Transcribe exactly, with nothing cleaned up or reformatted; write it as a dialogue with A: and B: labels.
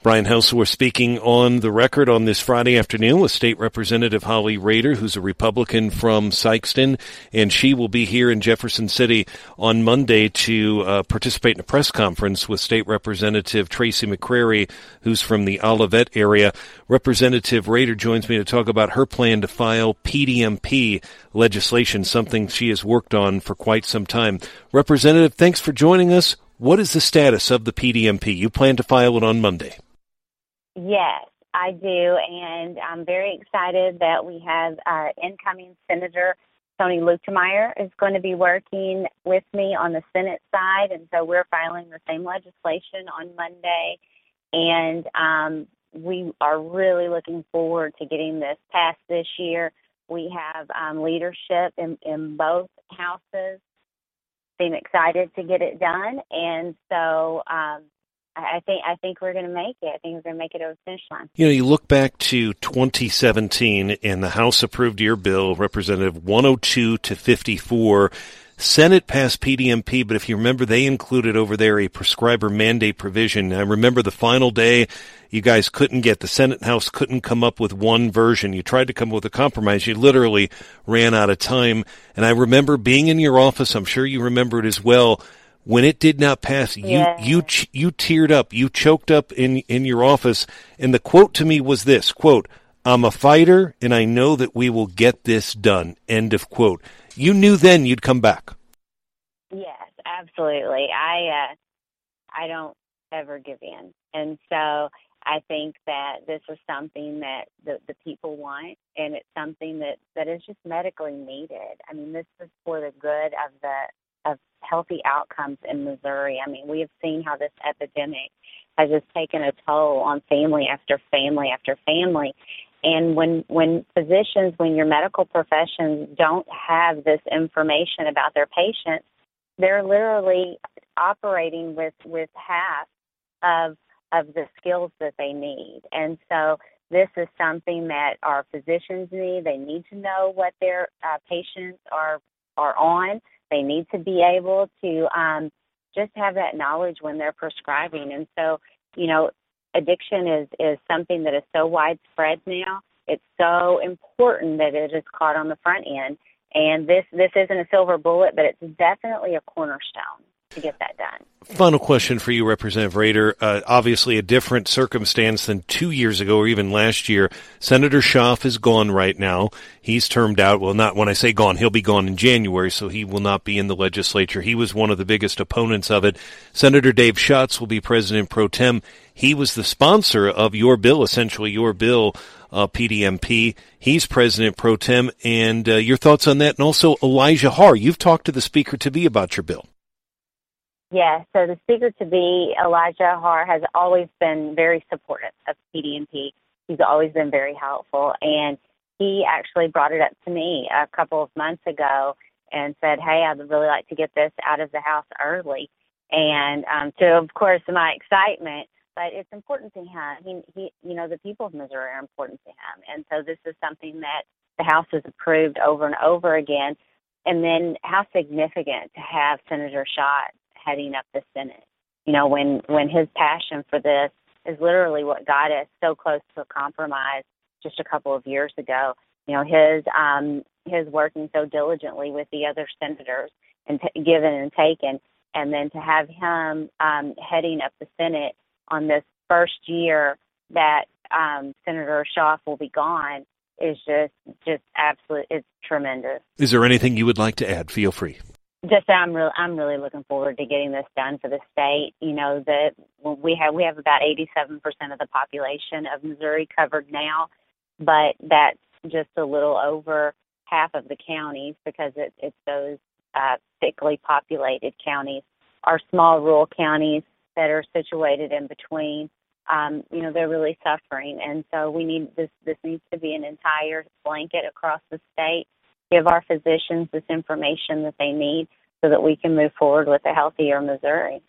A: Brian Hauser speaking on the record on this Friday afternoon with State Representative Holly Rader, who's a Republican from Sikeston, and she will be here in Jefferson City on Monday to uh, participate in a press conference with State Representative Tracy McCrary, who's from the Olivet area. Representative Rader joins me to talk about her plan to file P D M P legislation, something she has worked on for quite some time. Representative, thanks for joining us. What is the status of the P D M P? You plan to file it on Monday.
B: Yes, I do, and I'm very excited that we have our incoming Senator Tony Luetkemeyer is going to be working with me on the Senate side, and so we're filing the same legislation on Monday, and um, we are really looking forward to getting this passed this year. We have um, leadership in, in both houses. Been excited to get it done, and so um, I think I think we're going to make it. I think we're going to make it over the finish line.
A: You know, you look back to twenty seventeen, and the House approved your bill, Representative one oh two to fifty-four. Senate passed P D M P, but if you remember, they included over there a prescriber mandate provision. I remember the final day, you guys couldn't get, the Senate and House couldn't come up with one version. You tried to come up with a compromise. You literally ran out of time. And I remember being in your office, I'm sure you remember it as well, when it did not pass, you
B: yeah.
A: you you teared up, you choked up in, in your office, and the quote to me was this, quote, "I'm a fighter, and I know that we will get this done," end of quote. You knew then you'd come back.
B: Yes, absolutely. I uh, I don't ever give in, and so I think that this is something that the, the people want, and it's something that, that is just medically needed. I mean, this is for the good of the of healthy outcomes in Missouri. I mean, we have seen how this epidemic has just taken a toll on family after family after family. And when when physicians, when your medical professions don't have this information about their patients, they're literally operating with, with half of of the skills that they need. And so this is something that our physicians need. They need to know what their uh, patients are are on. They need to be able to um, just have that knowledge when they're prescribing. And so, you know, addiction is, is something that is so widespread now. It's so important that it is caught on the front end. And this, this isn't a silver bullet, but it's definitely a cornerstone to get that done.
A: Final question for you, Representative Rader. Uh, obviously a different circumstance than two years ago or even last year. Senator Schaaf is gone right now. He's termed out. Well, not when I say gone, he'll be gone in January, so he will not be in the legislature. He was one of the biggest opponents of it. Senator Dave Schatz will be president pro tem. He was the sponsor of your bill, essentially your bill, uh, P D M P. He's president pro tem. And uh, your thoughts on that? And also Elijah Har. You've talked to the Speaker-to-be about your bill.
B: Yes, so the Speaker-to-be, Elijah Har, has always been very supportive of P D M P. He's always been very helpful, and he actually brought it up to me a couple of months ago and said, hey, I'd really like to get this out of the House early. And um, to, of course, my excitement, but it's important to him. He, he, you know, the people of Missouri are important to him, and so this is something that the House has approved over and over again. And then how significant to have Senator Schatz heading up the Senate. You know, when, when his passion for this is literally what got us so close to a compromise just a couple of years ago. You know, his um, his working so diligently with the other senators and t- given and taken, and then to have him um, heading up the Senate on this first year that um, Senator Schaaf will be gone is just just absolute. It's tremendous.
A: Is there anything you would like to add? Feel free.
B: Just I'm really I'm really looking forward to getting this done for the state. You know that we have we have about eighty-seven percent of the population of Missouri covered now, but that's just a little over half of the counties because it, it's those uh, thickly populated counties. Our small rural counties that are situated in between, um, you know, they're really suffering, and so we need this. This needs to be an entire blanket across the state. Give our physicians this information that they need so that we can move forward with a healthier Missouri.